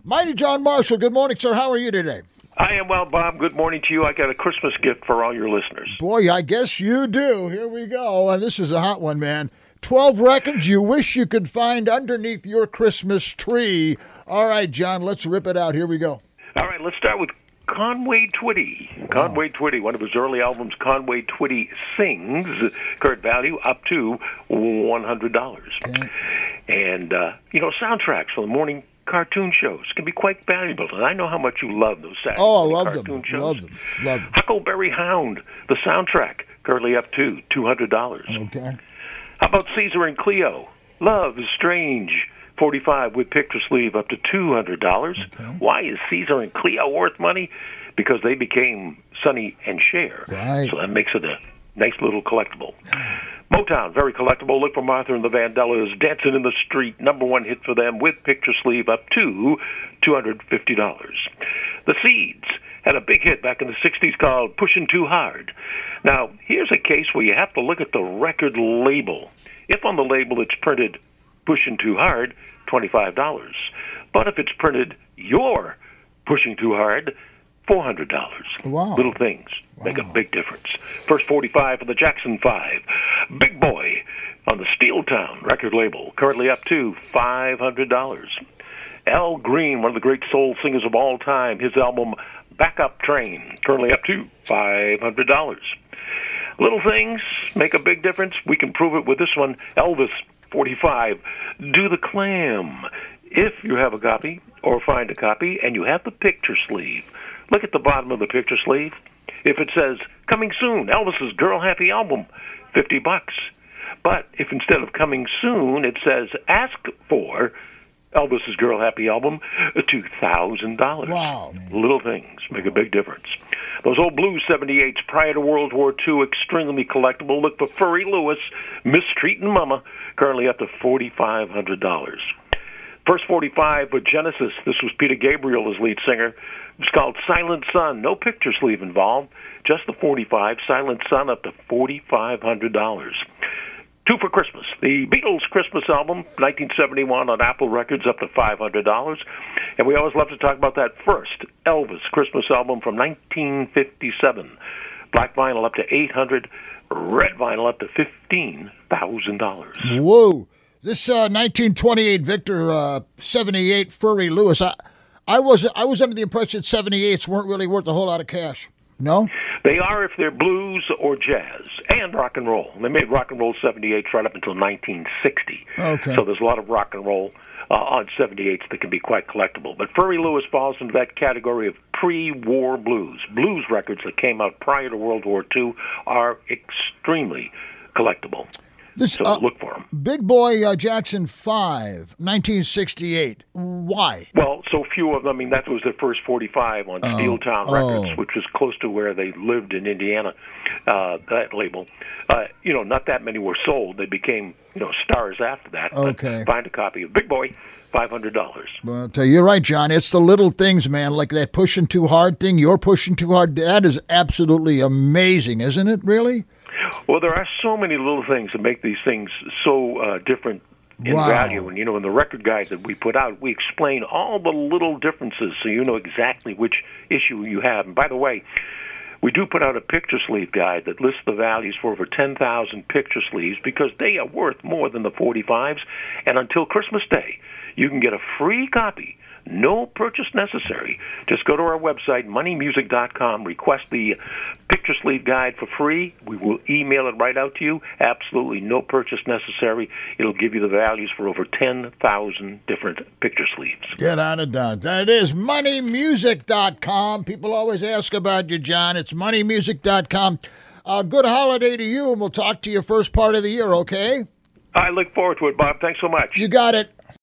Mighty John Marshall, good morning, sir. How are you today? I am well, Bob. Good morning to you. I got a Christmas gift for all your listeners. Boy, I guess you do. Here we go. And this is a hot one, man. 12 records you wish you could find underneath your Christmas tree. All right, John, let's rip it out. Here we go. All right, let's start with Conway Twitty. Wow. Conway Twitty, one of his early albums, Conway Twitty Sings, current value up to $100. Okay. And, soundtracks for the morning cartoon shows can be quite valuable, and I know how much you love those Saturday cartoon shows. Love them. Huckleberry Hound, the soundtrack, currently up to $200. Okay. How about Caesar and Cleo? Love is Strange, 45 with picture sleeve, up to $200. Okay. Why is Caesar and Cleo worth money? Because they became Sonny and Cher. Right. So that makes it a nice little collectible. Motown, very collectible. Look for Martha and the Vandellas, Dancing in the Street, #1 hit for them with picture sleeve, up to $250. The Seeds had a big hit back in the 60s called Pushing Too Hard. Now, here's a case where you have to look at the record label. If on the label it's printed Pushing Too Hard, $25. But if it's printed You're Pushing Too Hard, $400. Wow. Little things make a big difference. First 45 for the Jackson 5. Big Boy on the Steeltown record label, currently up to $500. Al Green, one of the great soul singers of all time, his album Backup Train, currently up to $500. Little things make a big difference. We can prove it with this one. Elvis, 45, Do the Clam. If you have a copy or find a copy and you have the picture sleeve, look at the bottom of the picture sleeve. If it says, coming soon, Elvis's Girl Happy album, $50. But if instead of coming soon, it says, ask for Elvis's Girl Happy album, $2,000. Wow, man. Little things make a big difference. Those old blue 78s prior to World War II, extremely collectible. Look for Furry Lewis, Mistreating Mama, currently up to $4,500. First 45 with Genesis. This was Peter Gabriel as lead singer. It's called Silent Sun. No picture sleeve involved. Just the 45. Silent Sun up to $4,500. Two for Christmas. The Beatles Christmas album, 1971 on Apple Records, up to $500. And we always love to talk about that first Elvis Christmas album from 1957. Black vinyl up to $800. Red vinyl up to $15,000. Whoa. This 1928 Victor 78 Furry Lewis, I was under the impression 78s weren't really worth a whole lot of cash. No? They are if they're blues or jazz and rock and roll. They made rock and roll 78s right up until 1960. Okay. So there's a lot of rock and roll on 78s that can be quite collectible. But Furry Lewis falls into that category of pre-war blues. Blues records that came out prior to World War II are extremely collectible. So look for them. Big Boy Jackson 5, 1968. Why? Well, so few of them. I mean, that was their first 45 on Steeltown Records, which was close to where they lived in Indiana, that label. Not that many were sold. They became, stars after that. Okay. But find a copy of Big Boy, $500. Well, I'll tell you, you're right, John. It's the little things, man, like that pushing too hard thing. You're pushing too hard. That is absolutely amazing, isn't it, really? Well, there are so many little things that make these things so different in value. And, in the record guide that we put out, we explain all the little differences so you know exactly which issue you have. And by the way, we do put out a picture sleeve guide that lists the values for over 10,000 picture sleeves because they are worth more than the 45s. And until Christmas Day, you can get a free copy. No purchase necessary. Just go to our website, moneymusic.com, request the picture sleeve guide for free. We will email it right out to you. Absolutely no purchase necessary. It'll give you the values for over 10,000 different picture sleeves. Get out of doubt. That is moneymusic.com. People always ask about you, John. It's moneymusic.com. Good holiday to you, and we'll talk to you first part of the year, okay? I look forward to it, Bob. Thanks so much. You got it.